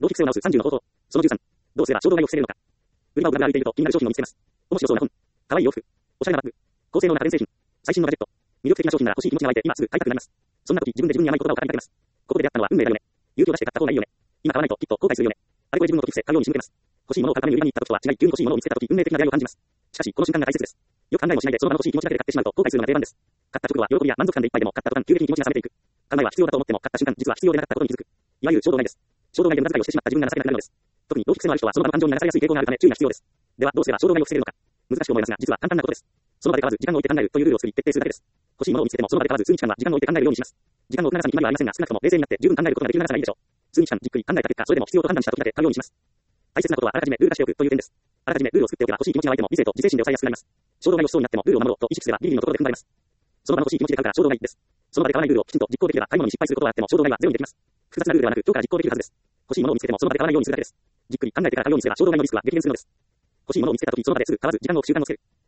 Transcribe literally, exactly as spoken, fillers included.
動機性を直すさんじゅうの方法。そのじゅうさん。どうすれば衝動買いを防げるのか。売り場をぶらぶら歩いていると気になる商品を見つけます。面白そうな本。可愛い洋服。おしゃれなバッグ。高性能な家電製品。最新のガジェット。魅力的な商品なら欲しい気持ちが湧いて今すぐ買いたくなります。そんな時自分で自分に甘い言葉を語りかけます。ここで出会ったのは運命だよね。勇気を出して買った方がいいよね。今買わないときっと後悔するよね。あれこれ自分の時伏せ買うように仕向けます。欲しいものを買うために売り場に行った時とは違い、急に欲しいものを見つけた時運命的な出会いを感じます。しかしこの瞬間が大切です。よく考えもしないでその場の欲しい気持ちだけで買ってしまうと後悔するのが定番です。買った直後は喜びや満足感でいっぱいでも買った途端急激に気持ちが冷めていく。考えは必要だと思っても買った瞬間実は必要でなかったことに気づく。いわゆる衝動買いです。衝動買いで無駄遣いをしてしまった自分が情けなくなるのです。特に動機癖のある人はその場の感情に流されやすい傾向があるため注意が必要です。ではどうすれば衝動買いを防げるのか。難しく思いますが実は簡単なことです。その場で買わず時間を置いて考えるというルールを作り徹底するだけです。欲しいものを見つけてもその場で買わず数日間は時間を置いて考えるようにします。時間の長さに決まりはありませんが少なくとも冷静になって十分考えることができる長さがいいでしょう。数日間じっくり考えた結果それでも必要と判断した時だけ買うようにします。大切なことはあらかじめルール化しておくという点です。あらかじめルールを作っておけば欲しい気持ちが湧いても理性と自制心で抑えやすくなります。衝動買いをしそうになってもルールを守ろうと意識すればギリギリのところで踏ん張れます。その場の欲しい気持ちで買うから衝動買いです。その場で買わないルールをきちんと実行できれば買い物に失敗することはあっても衝動買いはゼロにできます。複雑なルールではなく今日から実行できるはずです。欲しいものを見つけてもその場で買わないようにするだけです。じっくり考えてから買うようにすれば衝動買いのリスクは激減するのです。欲しいものを見つけたときその場ですぐ買わず時間を置く習慣をつける。